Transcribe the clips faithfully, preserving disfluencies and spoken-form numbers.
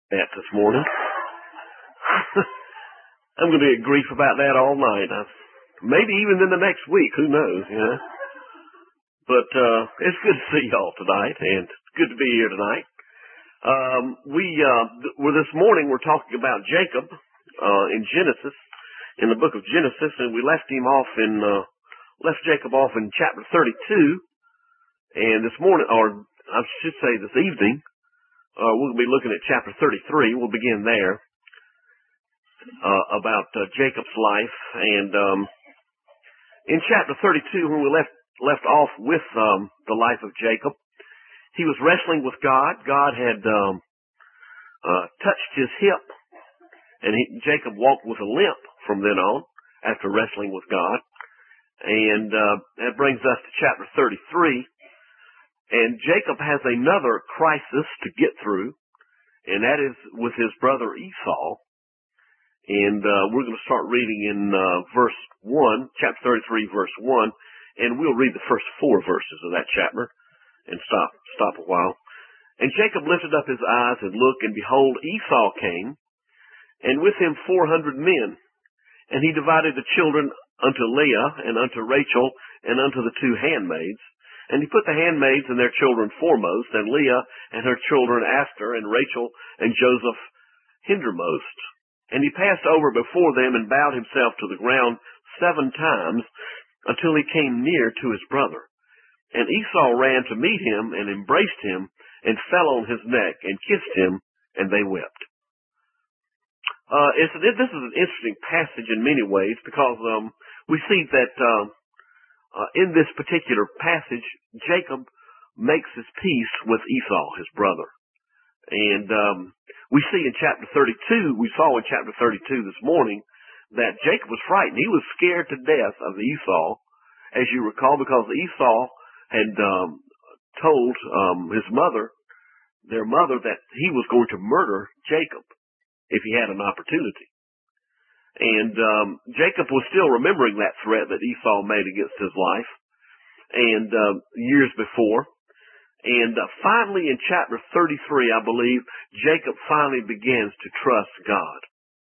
that this morning. I'm going to get grief about that all night. I, maybe even in the next week. Who knows? You know. But uh, it's good to see y'all tonight, and it's good to be here tonight. Um, we uh, well, this morning we're talking about Jacob uh, in Genesis, in the book of Genesis, and we left him off in uh, left Jacob off in chapter thirty-two. And this morning, or I should say this evening, uh, we'll be looking at chapter thirty-three. We'll begin there uh, about uh, Jacob's life. And um, in chapter thirty-two, when we left left off with um, the life of Jacob, he was wrestling with God. God had um, uh, touched his hip, and he, Jacob walked with a limp from then on after wrestling with God. And uh, that brings us to chapter thirty-three. And Jacob has another crisis to get through, and that is with his brother Esau. And uh, we're going to start reading in uh, verse one, chapter thirty-three, verse one, and we'll read the first four verses of that chapter and stop stop a while. And Jacob lifted up his eyes and looked, and behold, Esau came, and with him four hundred men. And he divided the children unto Leah, and unto Rachel, and unto the two handmaids. And he put the handmaids and their children foremost, and Leah and her children after, and Rachel and Joseph hindermost. And he passed over before them, and bowed himself to the ground seven times, until he came near to his brother. And Esau ran to meet him, and embraced him, and fell on his neck, and kissed him, and they wept. Uh, it's, this is an interesting passage in many ways, because um, we see that uh, uh, in this particular passage, Jacob makes his peace with Esau, his brother. And um, we see in chapter thirty-two, we saw in chapter thirty-two this morning, that Jacob was frightened. He was scared to death of Esau, as you recall, because Esau had um, told um, his mother, their mother, that he was going to murder Jacob if he had an opportunity. And um, Jacob was still remembering that threat that Esau made against his life, and uh, years before. And uh, finally, in chapter thirty-three, I believe, Jacob finally begins to trust God.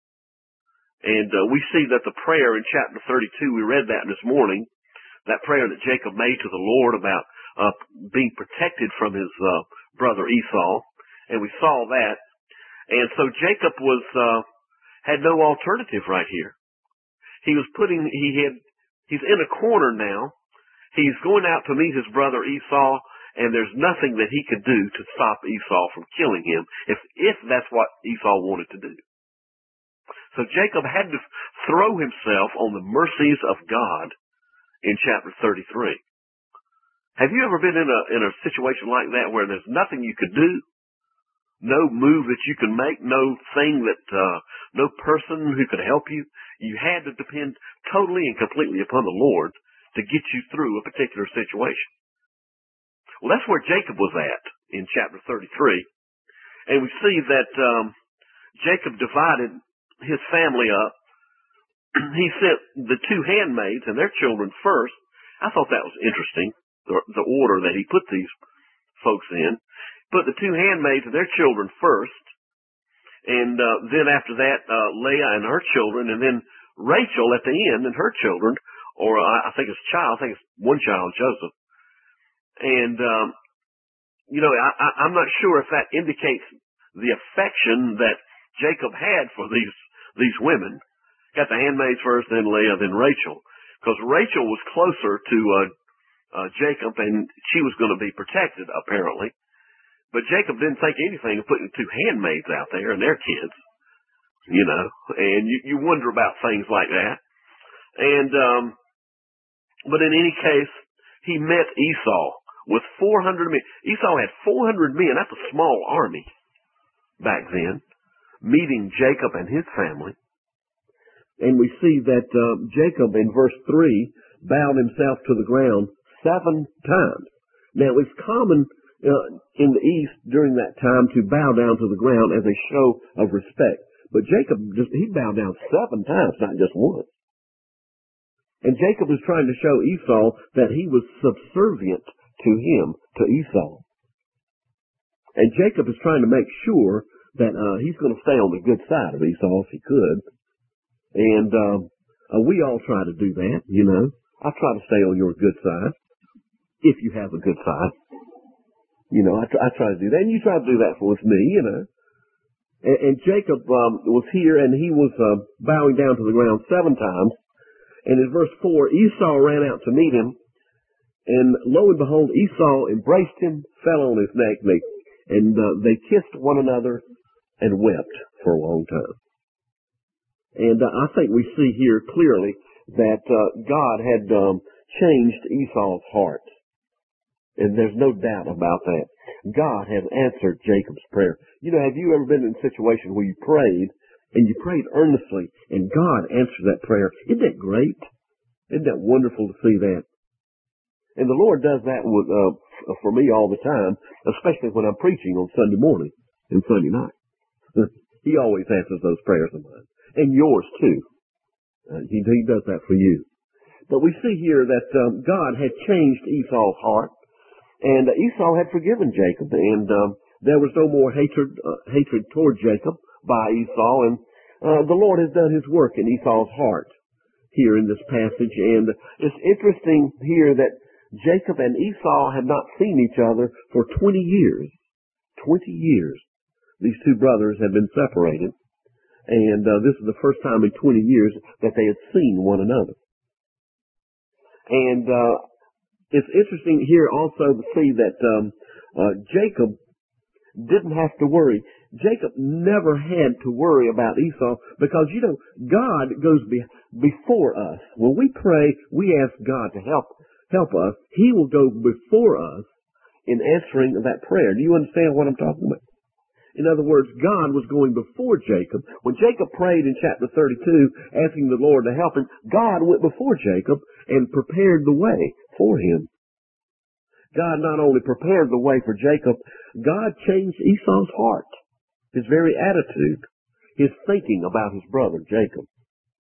And uh, we see that the prayer in chapter thirty-two, we read that this morning, that prayer that Jacob made to the Lord about uh, being protected from his uh, brother Esau, and we saw that. And so Jacob was uh, had no alternative right here. He was putting, he had, he's in a corner now. He's going out to meet his brother Esau, and there's nothing that he could do to stop Esau from killing him, if if that's what Esau wanted to do. So Jacob had to throw himself on the mercies of God in chapter thirty-three. Have you ever been in a in a situation like that where there's nothing you could do, no move that you can make, no thing that uh, no person who could help you? You had to depend totally and completely upon the Lord to get you through a particular situation. Well, that's where Jacob was at in chapter thirty-three, and we see that um, Jacob divided his family up. He sent the two handmaids and their children first. I thought that was interesting, the, the order that he put these folks in. Put the two handmaids and their children first, and uh, then after that, uh, Leah and her children, and then Rachel at the end and her children, or I, I think it's child, I think it's one child, Joseph. And, um, you know, I, I, I'm not sure if that indicates the affection that Jacob had for these these women. Got the handmaids first, then Leah, then Rachel. Because Rachel was closer to uh, uh, Jacob, and she was going to be protected, apparently. But Jacob didn't think anything of putting two handmaids out there and their kids, you know. And you, you wonder about things like that. And, um, but in any case, he met Esau with four hundred men. Esau had four hundred men. That's a small army back then, meeting Jacob and his family. And we see that uh, Jacob in verse three bowed himself to the ground seven times. Now, it's common uh, in the East during that time to bow down to the ground as a show of respect. But Jacob, just he bowed down seven times, not just once. And Jacob was trying to show Esau that he was subservient to him, to Esau. And Jacob is trying to make sure that uh, he's going to stay on the good side of Esau if he could. And um, uh, we all try to do that, you know. I try to stay on your good side, if you have a good side. You know, I, tr- I try to do that, and you try to do that with me, you know. And, and Jacob um, was here, and he was uh, bowing down to the ground seven times. And in verse four, Esau ran out to meet him, and lo and behold, Esau embraced him, fell on his neck, and they, and, uh, they kissed one another and wept for a long time. And uh, I think we see here clearly that uh, God had um, changed Esau's heart. And there's no doubt about that. God has answered Jacob's prayer. You know, have you ever been in a situation where you prayed, and you prayed earnestly, and God answered that prayer? Isn't that great? Isn't that wonderful to see that? And the Lord does that with, uh, for me all the time, especially when I'm preaching on Sunday morning and Sunday night. He always answers those prayers of mine. And yours too. Uh, he, he does that for you. But we see here that um, God had changed Esau's heart. And uh, Esau had forgiven Jacob, and um, there was no more hatred uh, hatred toward Jacob by Esau. And uh, the Lord has done his work in Esau's heart here in this passage. And it's interesting here that Jacob and Esau had not seen each other for twenty years. twenty years. These two brothers had been separated. And uh, this is the first time in twenty years that they had seen one another. And uh, it's interesting here also to see that um, uh, Jacob didn't have to worry. Jacob never had to worry about Esau because, you know, God goes be- before us. When we pray, we ask God to help help us. He will go before us in answering that prayer. Do you understand what I'm talking about? In other words, God was going before Jacob. When Jacob prayed in chapter thirty-two, asking the Lord to help him, God went before Jacob and prepared the way for him. God not only prepared the way for Jacob, God changed Esau's heart, his very attitude, his thinking about his brother Jacob.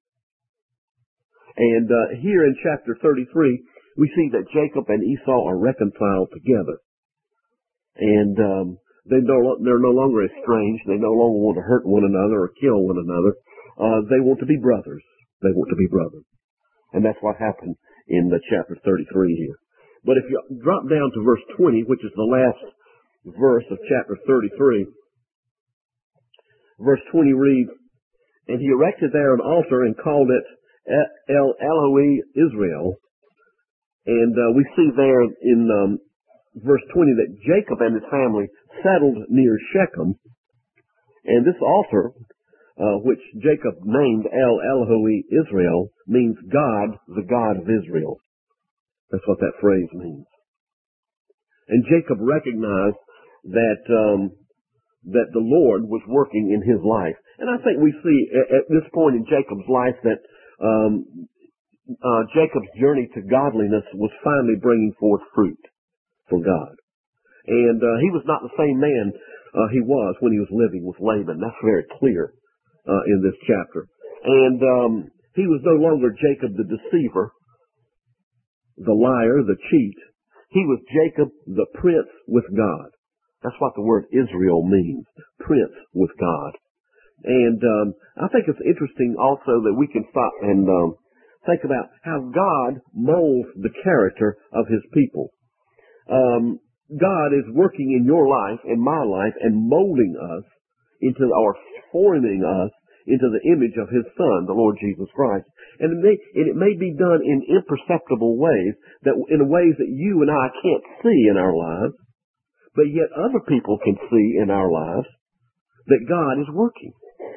And uh, here in chapter thirty-three, we see that Jacob and Esau are reconciled together. And um, They no, they're no longer estranged. They no longer want to hurt one another or kill one another. Uh, they want to be brothers. They want to be brothers. And that's what happened in the chapter thirty-three here. But if you drop down to verse twenty, which is the last verse of chapter thirty-three, verse twenty reads, "And he erected there an altar and called it El Elohei Israel." And uh, we see there in um, verse twenty that Jacob and his family settled near Shechem, and this altar, uh, which Jacob named El Elohei Israel, means God, the God of Israel. That's what that phrase means. And Jacob recognized that um, that the Lord was working in his life, and I think we see at, at this point in Jacob's life that um, uh, Jacob's journey to godliness was finally bringing forth fruit for God. And uh, he was not the same man uh, he was when he was living with Laban. That's very clear uh, in this chapter. And um, he was no longer Jacob the deceiver, the liar, the cheat. He was Jacob the prince with God. That's what the word Israel means, prince with God. And um, I think it's interesting also that we can stop and um, think about how God molds the character of his people. Um, God is working in your life and my life and molding us into, or forming us into the image of his Son, the Lord Jesus Christ. And it may, and it may be done in imperceptible ways, that in ways that you and I can't see in our lives, but yet other people can see in our lives that God is working.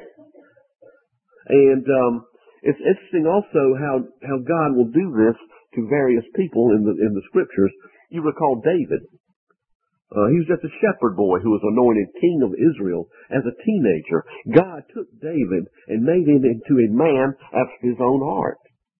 And um, it's interesting also how, how God will do this to various people in the in the scriptures. You recall David. Uh, he was just a shepherd boy who was anointed king of Israel as a teenager. God took David and made him into a man after his own heart.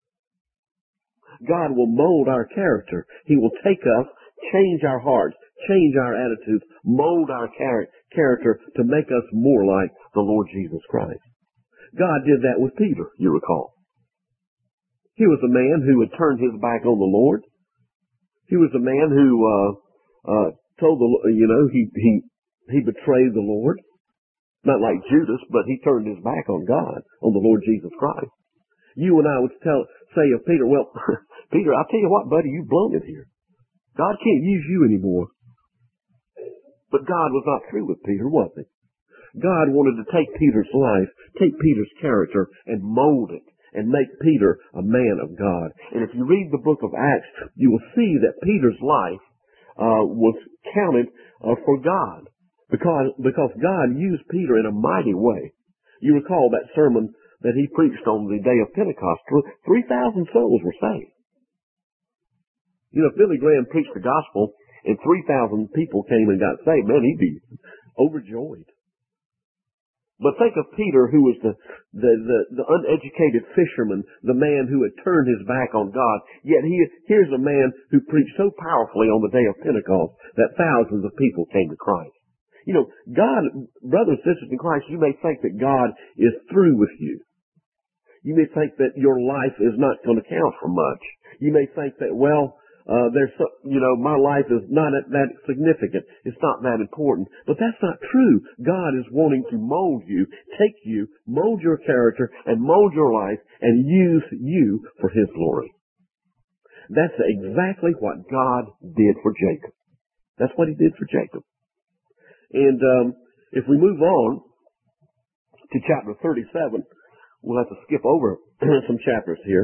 God will mold our character. He will take us, change our hearts, change our attitudes, mold our char- character to make us more like the Lord Jesus Christ. God did that with Peter, you recall. He was a man who had turned his back on the Lord. He was a man who uh, uh, told the, you know, he he he betrayed the Lord. Not like Judas, but he turned his back on God, on the Lord Jesus Christ. You and I would tell, say of Peter, well, Peter, I'll tell you what, buddy, you've blown it here. God can't use you anymore. But God was not through with Peter, was he? God wanted to take Peter's life, take Peter's character, and mold it, and make Peter a man of God. And if you read the book of Acts, you will see that Peter's life uh, was counted uh, for God, because because God used Peter in a mighty way. You recall that sermon that he preached on the day of Pentecost. three thousand souls were saved. You know, if Billy Graham preached the gospel and three thousand people came and got saved, man, he'd be overjoyed. But think of Peter, who was the, the, the, the uneducated fisherman, the man who had turned his back on God. Yet he, here's a man who preached so powerfully on the day of Pentecost that thousands of people came to Christ. You know, God, brothers and sisters in Christ, you may think that God is through with you. You may think that your life is not going to count for much. You may think that, well, Uh, there's, so, you know, my life is not that significant. It's not that important. But that's not true. God is wanting to mold you, take you, mold your character, and mold your life, and use you for His glory. That's exactly what God did for Jacob. That's what He did for Jacob. And um, if we move on to chapter thirty-seven, we'll have to skip over some chapters here.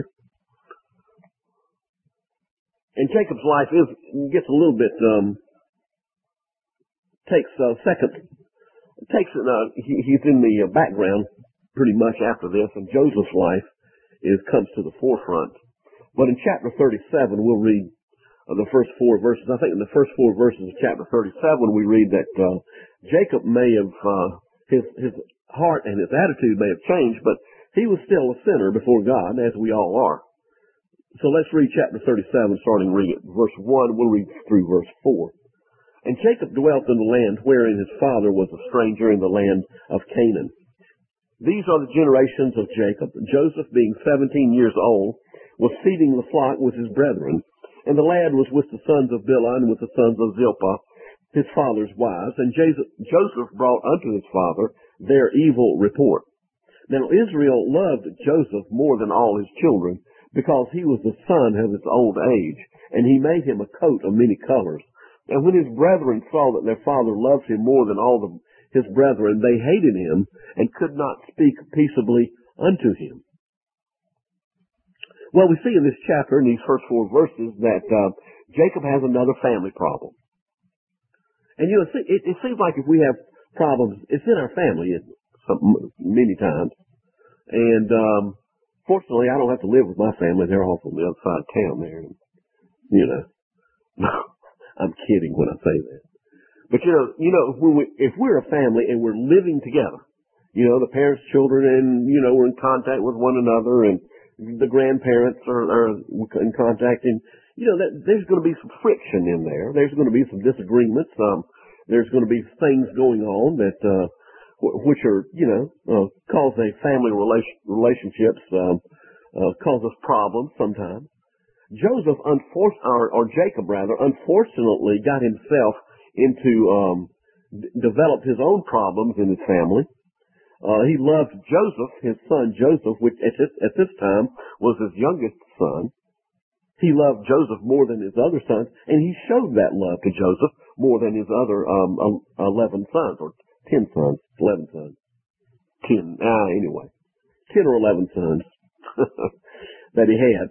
And Jacob's life is gets a little bit um, takes a second takes uh, he, he's in the background pretty much after this, and Joseph's life is comes to the forefront. But in chapter thirty-seven, we'll read uh, the first four verses. I think in the first four verses of chapter thirty-seven, we read that uh, Jacob may have uh, his his heart and his attitude may have changed, but he was still a sinner before God, as we all are. So let's read chapter thirty-seven, starting reading at verse one. We'll read through verse four. And Jacob dwelt in the land wherein his father was a stranger, in the land of Canaan. These are the generations of Jacob. Joseph, being seventeen years old, was feeding the flock with his brethren. And the lad was with the sons of Bilhah and with the sons of Zilpah, his father's wives. And Joseph brought unto his father their evil report. Now Israel loved Joseph more than all his children, because he was the son of his old age, and he made him a coat of many colors. And when his brethren saw that their father loved him more than all the, his brethren, they hated him and could not speak peaceably unto him. Well, we see in this chapter, in these first four verses, that uh, Jacob has another family problem. And you know, it, it seems like if we have problems, it's in our family some, many times. And um fortunately, I don't have to live with my family. They're all from the other side of town there. And, you know, I'm kidding when I say that. But, you know, you know, when we, if we're a family and we're living together, you know, the parents, children, and, you know, we're in contact with one another, and the grandparents are, are in contact, and, you know, that, there's going to be some friction in there. There's going to be some disagreements. Um, there's going to be things going on that, uh, which are, you know, uh, cause a family relation, relationships, um, uh, cause us problems sometimes. Joseph, unfor- or, or Jacob rather, unfortunately got himself into, um, d- developed his own problems in his family. Uh, he loved Joseph, his son Joseph, which at this, at this time was his youngest son. He loved Joseph more than his other sons, and he showed that love to Joseph more than his other, um, eleven sons, or ten sons, eleven sons, ten, ah, anyway, ten or eleven sons that he had.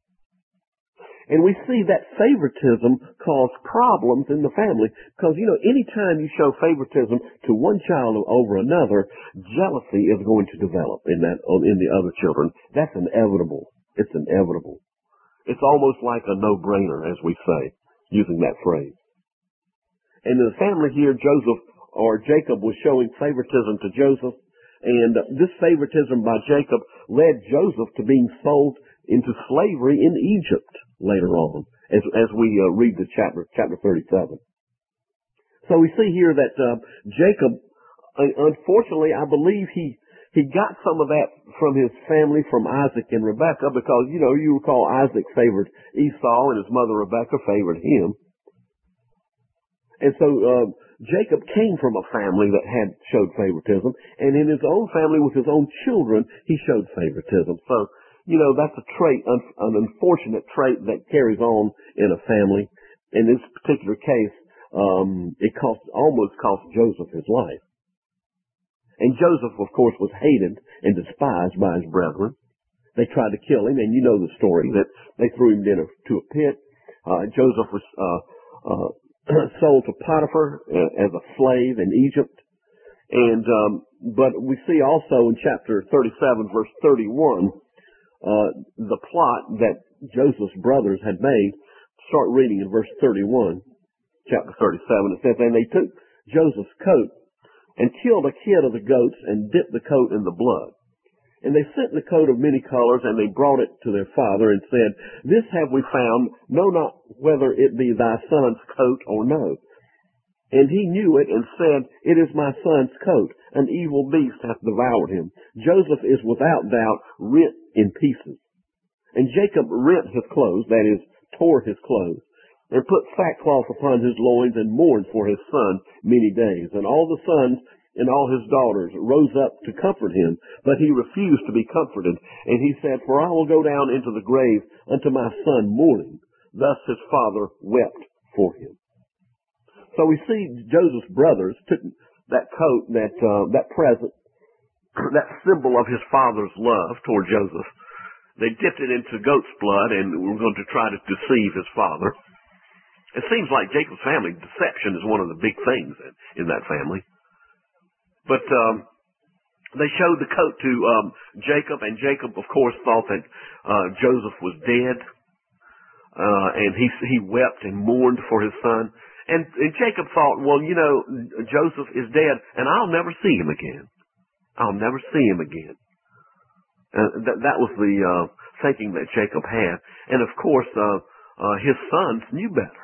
And we see that favoritism caused problems in the family, because, you know, anytime you show favoritism to one child over another, jealousy is going to develop in that, in the other children. That's inevitable. It's inevitable. It's almost like a no-brainer, as we say, using that phrase. And in the family here, Joseph or Jacob was showing favoritism to Joseph, and this favoritism by Jacob led Joseph to being sold into slavery in Egypt later on, as as we uh, read the chapter chapter thirty-seven. So we see here that uh, Jacob, uh, unfortunately, I believe he he got some of that from his family, from Isaac and Rebekah, because, you know, you recall Isaac favored Esau and his mother Rebekah favored him. And so uh, Jacob came from a family that had showed favoritism, and in his own family with his own children, he showed favoritism. So, you know, that's a trait, an unfortunate trait that carries on in a family. In this particular case, um, it cost, almost cost Joseph his life. And Joseph, of course, was hated and despised by his brethren. They tried to kill him, and you know the story, that they threw him into a pit. Uh, Joseph was uh, uh, sold to Potiphar uh, as a slave in Egypt. And um, but we see also in chapter thirty-seven, verse thirty-one, uh, the plot that Joseph's brothers had made. Start reading in verse thirty-one, chapter thirty-seven. It says, "And they took Joseph's coat and killed a kid of the goats and dipped the coat in the blood. And they sent the coat of many colors, and they brought it to their father and said, This have we found, know not whether it be thy son's coat or no. And he knew it and said, It is my son's coat. An evil beast hath devoured him. Joseph is without doubt rent in pieces. And Jacob rent his clothes, that is, tore his clothes, and put sackcloth upon his loins and mourned for his son many days. And all the sons and all his daughters rose up to comfort him, but he refused to be comforted. And he said, For I will go down into the grave unto my son mourning. Thus his father wept for him." So we see Joseph's brothers took that coat, that uh, that present, that symbol of his father's love toward Joseph. They dipped it into goat's blood and were going to try to deceive his father. It seems like Jacob's family, deception is one of the big things in, in that family. But um, they showed the coat to um, Jacob, and Jacob, of course, thought that uh, Joseph was dead, uh, and he he wept and mourned for his son. And, and Jacob thought, well, you know, Joseph is dead, and I'll never see him again. I'll never see him again. Uh, that, that was the uh, thinking that Jacob had. And, of course, uh, uh, his sons knew better.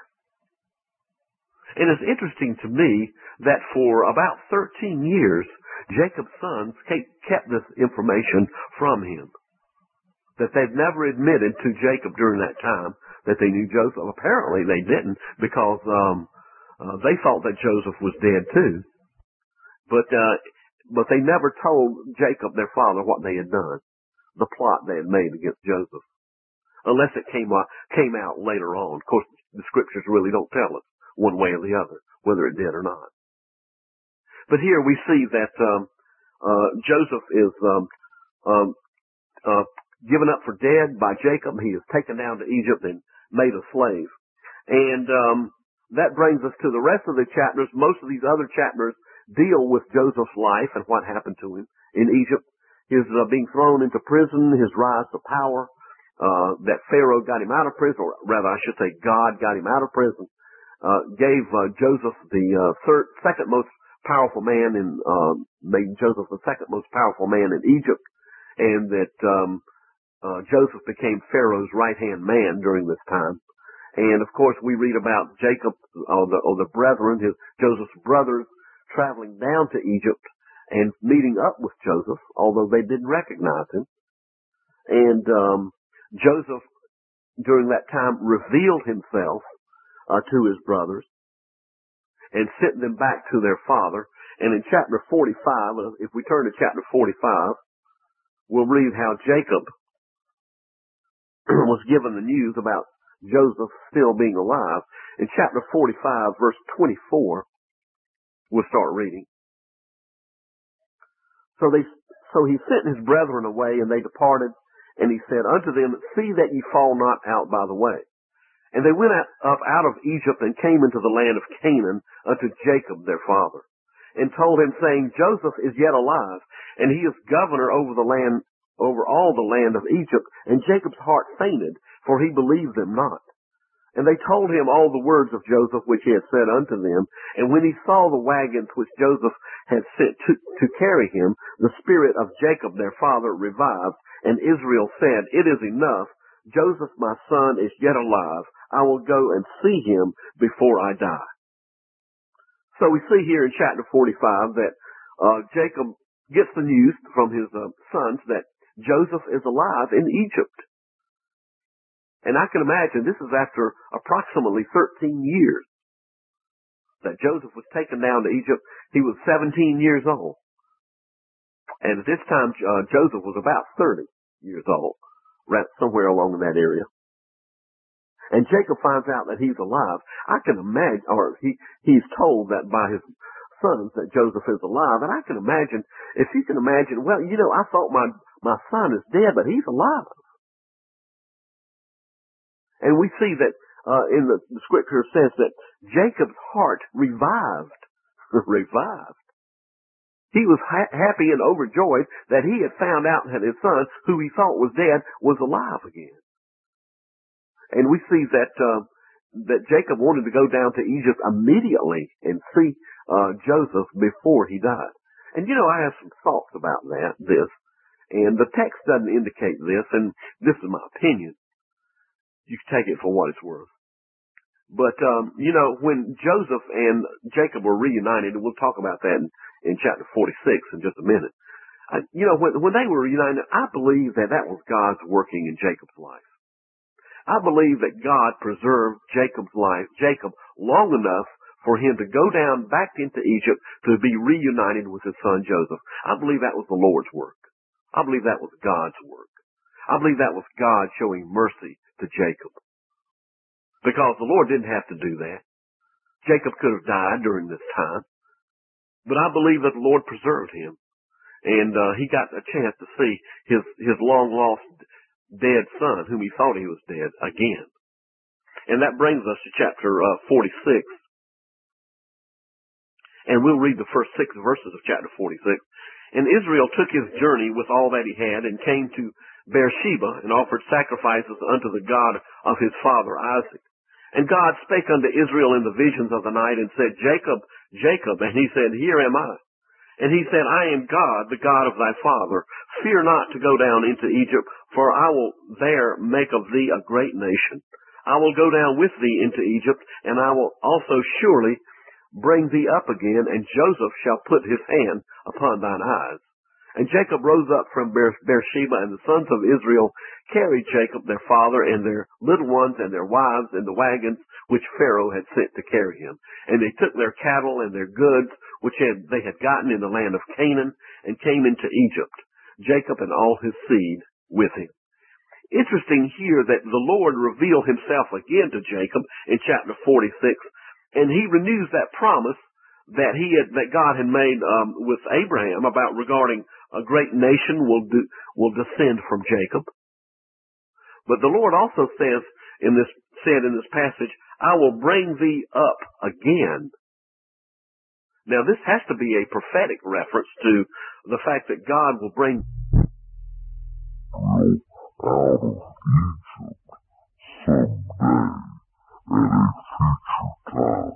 And it's interesting to me that for about thirteen years, Jacob's sons kept this information from him. That they've never admitted to Jacob during that time that they knew Joseph. Apparently they didn't, because um, uh, they thought that Joseph was dead too. But uh, but they never told Jacob, their father, what they had done, the plot they had made against Joseph, unless it came out, came out later on. Of course, the scriptures really don't tell us one way or the other, whether it did or not. But here we see that um, uh, Joseph is um, um, uh, given up for dead by Jacob. He is taken down to Egypt and made a slave. And um, that brings us to the rest of the chapters. Most of these other chapters deal with Joseph's life and what happened to him in Egypt. His uh, being thrown into prison, his rise to power, uh, that Pharaoh got him out of prison, or rather I should say God got him out of prison. Uh, gave uh, Joseph the uh, third, second most powerful man in, uh, made Joseph the second most powerful man in Egypt, and that um, uh, Joseph became Pharaoh's right-hand man during this time. And of course, we read about Jacob, or the, or the brethren, his Joseph's brothers, traveling down to Egypt and meeting up with Joseph, although they didn't recognize him. And um, Joseph, during that time, revealed himself Uh, to his brothers and sent them back to their father. And in chapter forty-five, if we turn to chapter forty-five, we'll read how Jacob was given the news about Joseph still being alive. In chapter forty-five, verse twenty-four, we'll start reading. So they, so he sent his brethren away, and they departed, and he said unto them, See that ye fall not out by the way. And they went up out of Egypt and came into the land of Canaan unto Jacob their father, and told him, saying, Joseph is yet alive, and he is governor over the land, over all the land of Egypt. And Jacob's heart fainted, for he believed them not. And they told him all the words of Joseph which he had said unto them. And when he saw the wagons which Joseph had sent to, to carry him, the spirit of Jacob their father revived, and Israel said, It is enough. Joseph my son is yet alive. I will go and see him before I die. So we see here in chapter forty-five that uh, Jacob gets the news from his uh, sons that Joseph is alive in Egypt. And I can imagine this is after approximately thirteen years that Joseph was taken down to Egypt, he was seventeen years old. And at this time, uh, Joseph was about thirty years old, right somewhere along in that area. And Jacob finds out that he's alive. I can imagine, or he, he's told that by his sons that Joseph is alive. And I can imagine, if you can imagine, well, you know, I thought my, my son is dead, but he's alive. And we see that, uh, in the, the scripture says that Jacob's heart revived, revived. He was ha- happy and overjoyed that he had found out that his son, who he thought was dead, was alive again. And we see that, uh, that Jacob wanted to go down to Egypt immediately and see, uh, Joseph before he died. And you know, I have some thoughts about that, this, and the text doesn't indicate this, and this is my opinion. You can take it for what it's worth. But, um, you know, when Joseph and Jacob were reunited, and we'll talk about that in, in chapter forty-six in just a minute. I, you know, when, when they were reunited, I believe that that was God's working in Jacob's life. I believe that God preserved Jacob's life, Jacob, long enough for him to go down back into Egypt to be reunited with his son Joseph. I believe that was the Lord's work. I believe that was God's work. I believe that was God showing mercy to Jacob. Because the Lord didn't have to do that. Jacob could have died during this time. But I believe that the Lord preserved him. And uh, he got a chance to see his, his long-lost dead son, whom he thought he was dead, again. And that brings us to chapter uh, forty-six. And we'll read the first six verses of chapter forty-six. And Israel took his journey with all that he had and came to Beersheba and offered sacrifices unto the God of his father Isaac. And God spake unto Israel in the visions of the night and said, Jacob, Jacob. And he said, Here am I. And he said, I am God, the God of thy father. Fear not to go down into Egypt, for I will there make of thee a great nation. I will go down with thee into Egypt, and I will also surely bring thee up again, and Joseph shall put his hand upon thine eyes. And Jacob rose up from Beersheba, and the sons of Israel carried Jacob their father and their little ones and their wives in the wagons which Pharaoh had sent to carry him. And they took their cattle and their goods which had, they had gotten in the land of Canaan and came into Egypt, Jacob and all his seed with him. Interesting here that the Lord revealed himself again to Jacob in chapter forty-six, and he renews that promise that he had, that God had made um, with Abraham about regarding a great nation will do, will descend from Jacob. But the Lord also says in this said in this passage, I will bring thee up again. Now this has to be a prophetic reference to the fact that God will bring out of Egypt someday at a future time.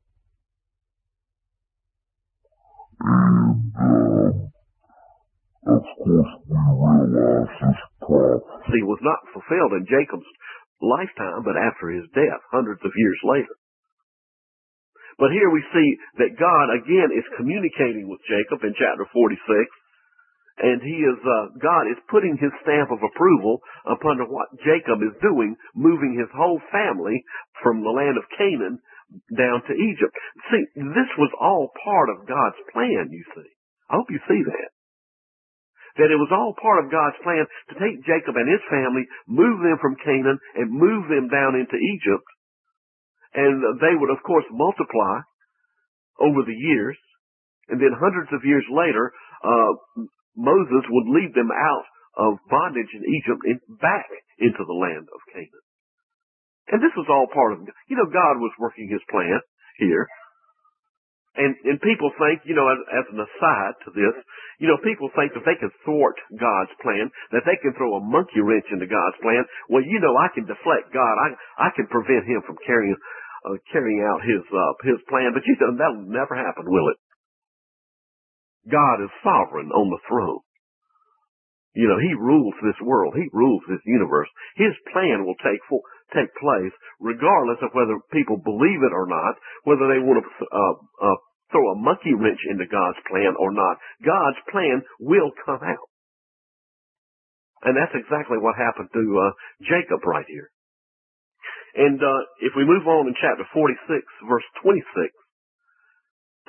And, um, of course, we realize this prophecy was not fulfilled in Jacob's lifetime, but after his death, hundreds of years later. But here we see that God, again, is communicating with Jacob in chapter forty-six, and he is, uh, God is putting his stamp of approval upon what Jacob is doing, moving his whole family from the land of Canaan down to Egypt. See, this was all part of God's plan, you see. I hope you see that. That it was all part of God's plan to take Jacob and his family, move them from Canaan, and move them down into Egypt. And they would, of course, multiply over the years. And then hundreds of years later, uh, Moses would lead them out of bondage in Egypt and back into the land of Canaan. And this was all part of, you know, God was working his plan here. And, and people think, you know, as, as an aside to this, you know, people think that they can thwart God's plan, that they can throw a monkey wrench into God's plan. Well, you know, I can deflect God. I, I can prevent him from carrying, uh, carrying out his, uh, his plan. But you know, that'll never happen, will it? God is sovereign on the throne. You know, he rules this world. He rules this universe. His plan will take full, take place regardless of whether people believe it or not, whether they want to uh, uh, throw a monkey wrench into God's plan or not. God's plan will come out. And that's exactly what happened to uh, Jacob right here. And uh, if we move on in chapter forty-six, verse twenty-six,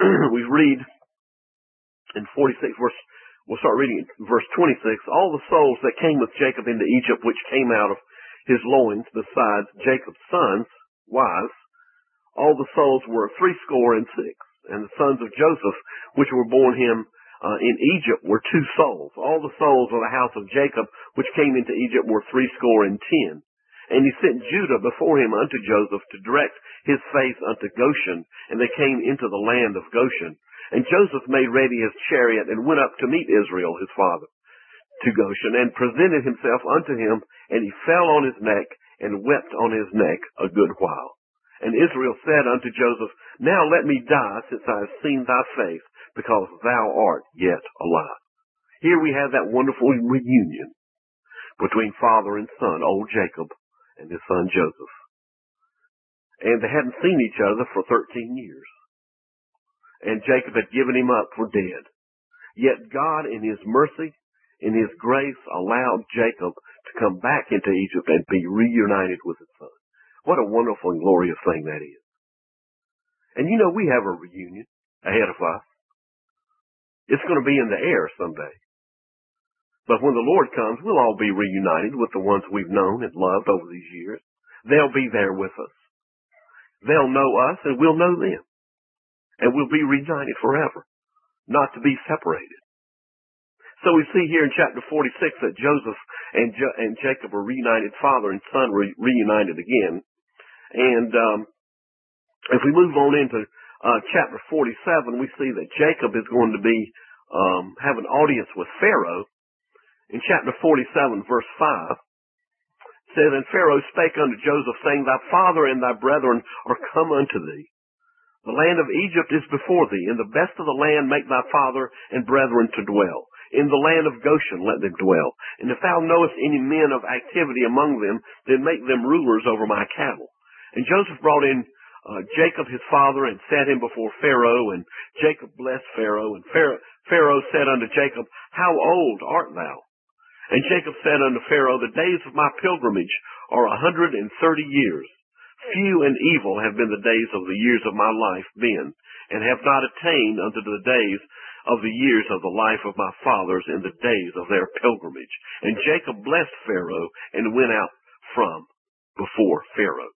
we read in forty-six verse, we'll start reading in verse twenty-six, all the souls that came with Jacob into Egypt, which came out of his loins, besides Jacob's sons, wives, all the souls were threescore and six. And the sons of Joseph, which were born him uh, in Egypt, were two souls. All the souls of the house of Jacob, which came into Egypt, were threescore and ten. And he sent Judah before him unto Joseph to direct his face unto Goshen, and they came into the land of Goshen. And Joseph made ready his chariot and went up to meet Israel, his father, to Goshen, and presented himself unto him, and he fell on his neck and wept on his neck a good while. And Israel said unto Joseph, now let me die, since I have seen thy face, because thou art yet alive. Here we have that wonderful reunion between father and son, old Jacob and his son Joseph. And they hadn't seen each other for thirteen years. And Jacob had given him up for dead. Yet God, in his mercy, in his grace, allowed Jacob to come back into Egypt and be reunited with his son. What a wonderful and glorious thing that is. And you know, we have a reunion ahead of us. It's going to be in the air someday. But when the Lord comes, we'll all be reunited with the ones we've known and loved over these years. They'll be there with us. They'll know us and we'll know them. And we'll be reunited forever, not to be separated. So we see here in chapter forty-six that Joseph and, jo- and Jacob are reunited, father and son re- reunited again. And um, if we move on into uh, chapter forty-seven, we see that Jacob is going to be um, have an audience with Pharaoh. In chapter forty-seven, verse five, it says, and Pharaoh spake unto Joseph, saying, thy father and thy brethren are come unto thee. The land of Egypt is before thee. In the best of the land make thy father and brethren to dwell. In the land of Goshen let them dwell. And if thou knowest any men of activity among them, then make them rulers over my cattle. And Joseph brought in uh, Jacob his father and set him before Pharaoh. And Jacob blessed Pharaoh. And Pharaoh, Pharaoh said unto Jacob, how old art thou? And Jacob said unto Pharaoh, the days of my pilgrimage are a hundred and thirty years. Few and evil have been the days of the years of my life been, and have not attained unto the days of the years of the life of my fathers in the days of their pilgrimage. And Jacob blessed Pharaoh and went out from before Pharaoh.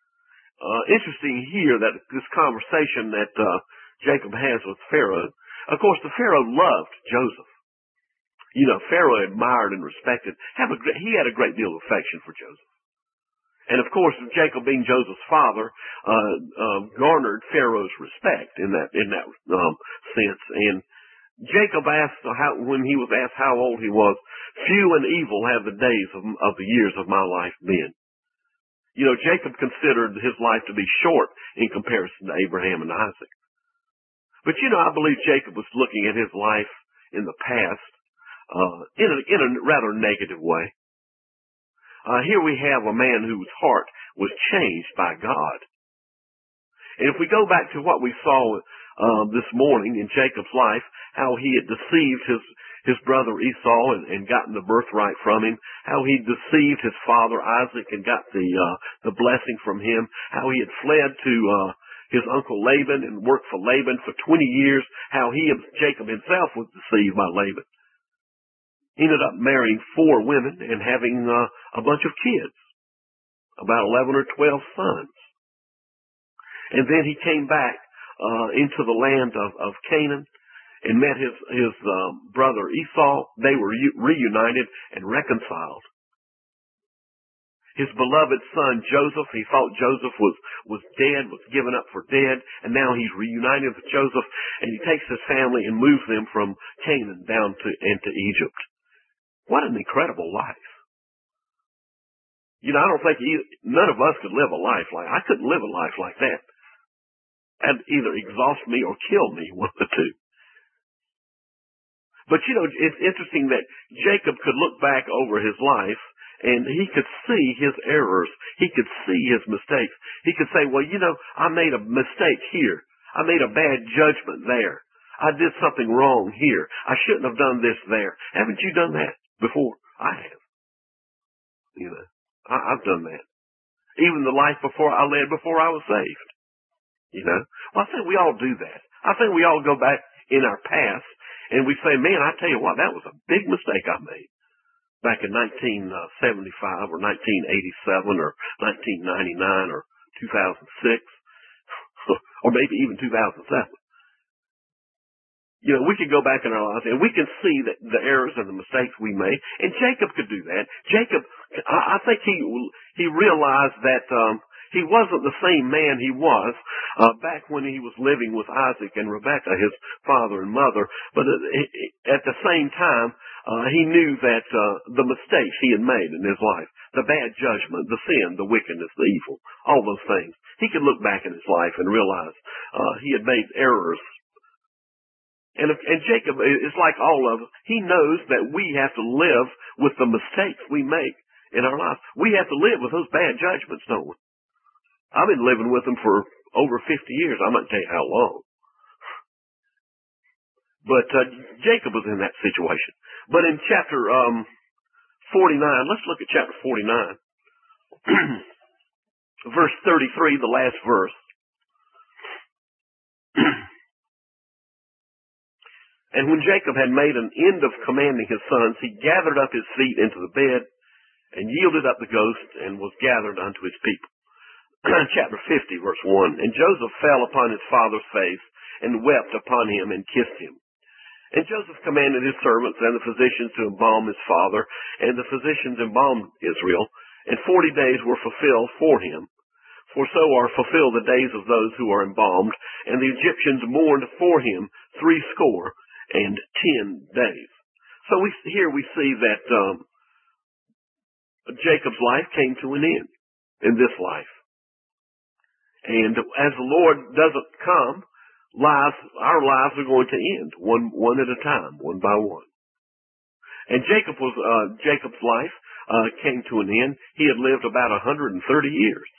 Uh, interesting here that this conversation that uh, Jacob has with Pharaoh, of course the Pharaoh loved Joseph. You know, Pharaoh admired and respected, have a, he had a great deal of affection for Joseph. And of course, Jacob being Joseph's father, uh, uh, garnered Pharaoh's respect in that, in that, um, sense. And Jacob asked how, when he was asked how old he was, few and evil have the days of, of the years of my life been. You know, Jacob considered his life to be short in comparison to Abraham and Isaac. But you know, I believe Jacob was looking at his life in the past, uh, in a, in a rather negative way. Uh, here we have a man whose heart was changed by God. And if we go back to what we saw uh, this morning in Jacob's life, how he had deceived his his brother Esau and, and gotten the birthright from him, how he deceived his father Isaac and got the uh, the blessing from him, how he had fled to uh, his uncle Laban and worked for Laban for twenty years, how he, Jacob himself, was deceived by Laban. He ended up marrying four women and having uh, a bunch of kids, about eleven or twelve sons. And then he came back uh, into the land of, of Canaan and met his, his uh, brother Esau. They were re- reunited and reconciled. His beloved son Joseph, he thought Joseph was, was dead, was given up for dead, and now he's reunited with Joseph, and he takes his family and moves them from Canaan down to into Egypt. What an incredible life. You know, I don't think either, none of us could live a life like, I couldn't live a life like that. That'd either exhaust me or kill me, one of the two. But you know, it's interesting that Jacob could look back over his life and he could see his errors. He could see his mistakes. He could say, well, you know, I made a mistake here. I made a bad judgment there. I did something wrong here. I shouldn't have done this there. Haven't you done that before? I have. You know, I, I've done that. Even the life before I led before I was saved. You know, well, I think we all do that. I think we all go back in our past and we say, man, I tell you what, that was a big mistake I made back in nineteen seventy-five or nineteen eighty-seven or nineteen ninety-nine or two thousand six or maybe even two thousand seven. You know, we could go back in our lives and we can see that the errors and the mistakes we made. And Jacob could do that. Jacob, I, I think he he realized that um, he wasn't the same man he was uh, back when he was living with Isaac and Rebekah, his father and mother. But at the same time, uh, he knew that uh, the mistakes he had made in his life, the bad judgment, the sin, the wickedness, the evil, all those things, he could look back in his life and realize uh, he had made errors. And, if, and Jacob is like all of us. He knows that we have to live with the mistakes we make in our lives. We have to live with those bad judgments, don't we? I've been living with them for over fifty years. I'm not going to tell you how long. But uh, Jacob was in that situation. But in chapter um, forty-nine, let's look at chapter forty-nine. Verse thirty-three, the last verse. And when Jacob had made an end of commanding his sons, he gathered up his feet into the bed and yielded up the ghost and was gathered unto his people. Chapter fifty, verse one. And Joseph fell upon his father's face and wept upon him and kissed him. And Joseph commanded his servants and the physicians to embalm his father, and the physicians embalmed Israel, and forty days were fulfilled for him. For so are fulfilled the days of those who are embalmed, and the Egyptians mourned for him threescore and ten days. So we here we see that um, Jacob's life came to an end in this life. And as the Lord doesn't come, lives, our lives are going to end one one at a time, one by one. And Jacob was uh, Jacob's life uh, came to an end. He had lived about one hundred thirty years.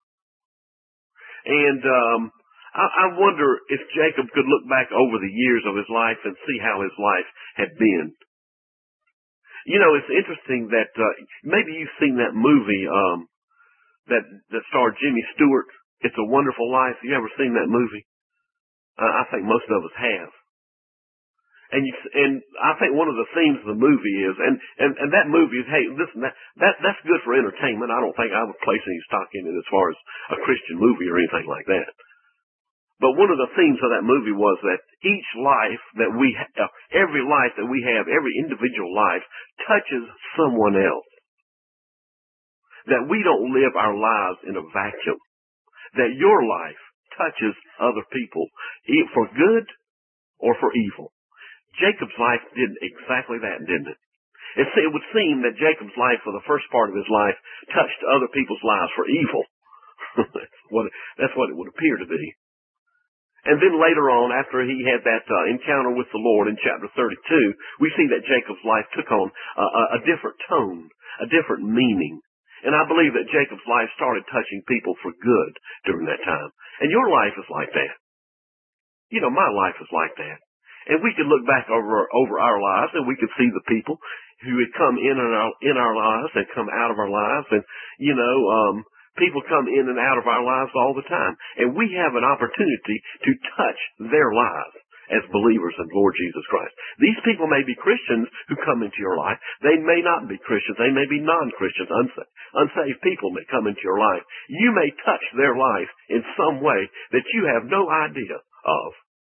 And um, I, I wonder if Jacob could look back over the years of his life and see how his life had been. You know, it's interesting that uh, maybe you've seen that movie um, that that starred Jimmy Stewart. It's a Wonderful Life. You ever seen that movie? Uh, I think most of us have. And you, and I think one of the themes of the movie is, and, and, and that movie is, hey, listen, that, that, that's good for entertainment. I don't think I would place any stock in it as far as a Christian movie or anything like that. But one of the themes of that movie was that each life that we have, every life that we have, every individual life touches someone else. That we don't live our lives in a vacuum. That your life touches other people, for good or for evil. Jacob's life did exactly that, didn't it? It would seem that Jacob's life, for the first part of his life, touched other people's lives for evil. that's, what, that's what it would appear to be. And then later on, after he had that uh, encounter with the Lord in chapter thirty-two, we see that Jacob's life took on a, a, a different tone, a different meaning. And I believe that Jacob's life started touching people for good during that time. And your life is like that. You know, my life is like that. And we could look back over over our lives and we could see the people who had come in our in our lives and come out of our lives. And, you know, um, people come in and out of our lives all the time. And we have an opportunity to touch their lives as believers in Lord Jesus Christ. These people may be Christians who come into your life. They may not be Christians. They may be non-Christians. Unsaved, unsaved people may come into your life. You may touch their life in some way that you have no idea of.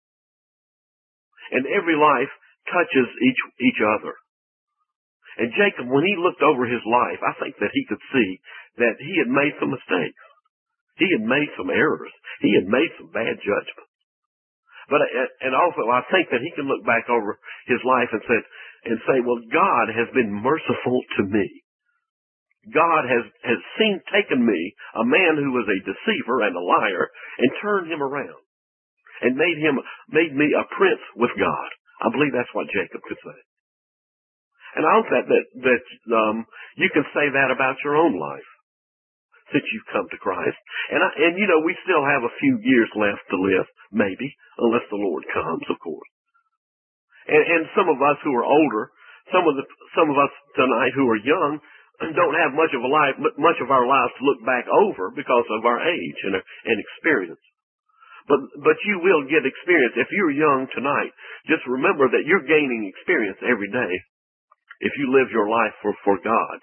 And every life touches each each other. And Jacob, when he looked over his life, I think that he could see that he had made some mistakes. He had made some errors. He had made some bad judgments. But, and also I think that he can look back over his life and say, and say, well, God has been merciful to me. God has, has seen, taken me, a man who was a deceiver and a liar, and turned him around and made him, made me a prince with God. I believe that's what Jacob could say. And I hope that, that, that, um, you can say that about your own life since you've come to Christ. And I, and you know, we still have a few years left to live, maybe, unless the Lord comes, of course. And, and some of us who are older, some of the, some of us tonight who are young, don't have much of a life, much of our lives to look back over because of our age and, and experience. But, but you will get experience. If you're young tonight, just remember that you're gaining experience every day if you live your life for, for God.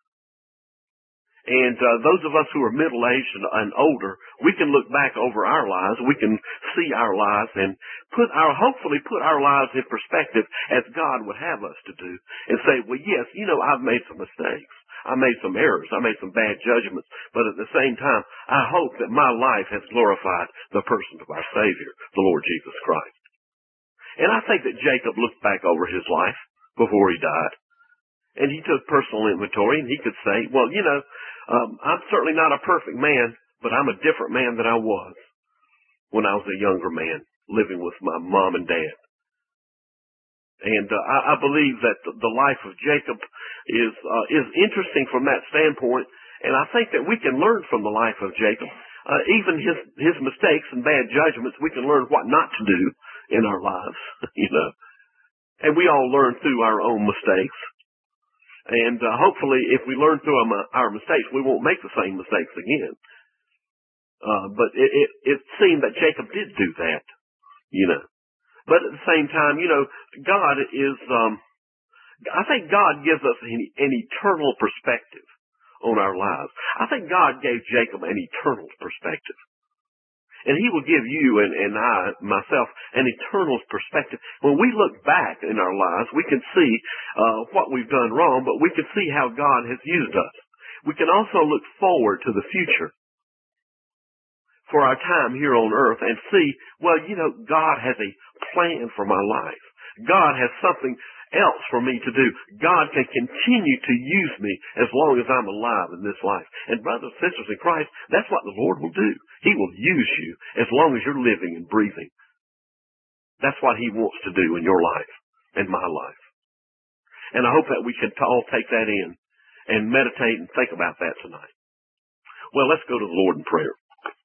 And uh, those of us who are middle-aged and, and older, we can look back over our lives. We can see our lives and put our, hopefully put our lives in perspective as God would have us to do, and say, well, yes, you know, I've made some mistakes. I made some errors. I made some bad judgments. But at the same time, I hope that my life has glorified the person of our Savior, the Lord Jesus Christ. And I think that Jacob looked back over his life before he died, and he took personal inventory, and he could say, well, you know, um, I'm certainly not a perfect man, but I'm a different man than I was when I was a younger man living with my mom and dad. And uh, I, I believe that the, the life of Jacob is uh, is interesting from that standpoint, and I think that we can learn from the life of Jacob. Uh, even his his mistakes and bad judgments, we can learn what not to do in our lives, you know. And we all learn through our own mistakes. And uh, hopefully, if we learn through our, our mistakes, we won't make the same mistakes again. Uh, but it, it, it seemed that Jacob did do that, you know. But at the same time, you know, God is, um, I think God gives us an, an eternal perspective on our lives. I think God gave Jacob an eternal perspective. And he will give you and, and I, myself, an eternal perspective. When we look back in our lives, we can see uh, what we've done wrong, but we can see how God has used us. We can also look forward to the future for our time here on earth and see, well, you know, God has a plan for my life. God has something else for me to do. God can continue to use me as long as I'm alive in this life. And brothers and sisters in Christ, that's what the Lord will do. He will use you as long as you're living and breathing. That's what He wants to do in your life and my life. And I hope that we can all take that in and meditate and think about that tonight. Well, let's go to the Lord in prayer.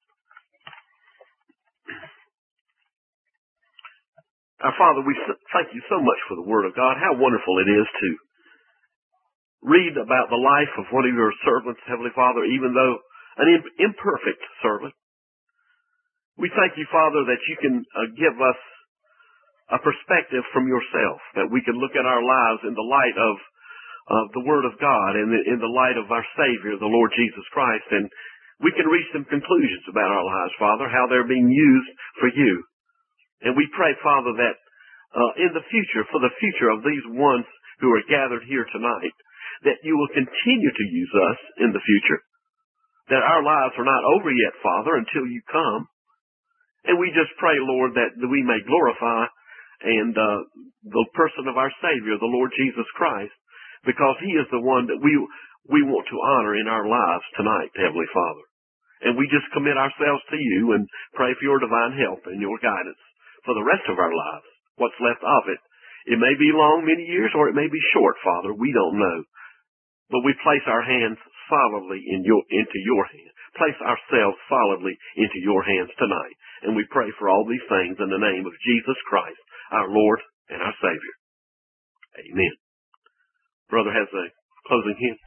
Our Father, we thank you so much for the Word of God. How wonderful it is to read about the life of one of your servants, Heavenly Father, even though an imperfect servant. We thank you, Father, that you can uh, give us a perspective from yourself, that we can look at our lives in the light of, of the Word of God and in the light of our Savior, the Lord Jesus Christ, and we can reach some conclusions about our lives, Father, how they're being used for you. And we pray, Father, that uh, in the future, for the future of these ones who are gathered here tonight, that you will continue to use us in the future, that our lives are not over yet, Father, until you come. And we just pray, Lord, that we may glorify and uh, the person of our Savior, the Lord Jesus Christ, because He is the one that we we want to honor in our lives tonight, Heavenly Father. And we just commit ourselves to you and pray for your divine help and your guidance for the rest of our lives, what's left of it. It may be long, many years, or it may be short, Father. We don't know. But we place our hands solidly in your, into your hands. Place ourselves solidly into your hands tonight. And we pray for all these things in the name of Jesus Christ, our Lord and our Savior. Amen. Brother has a closing hymn.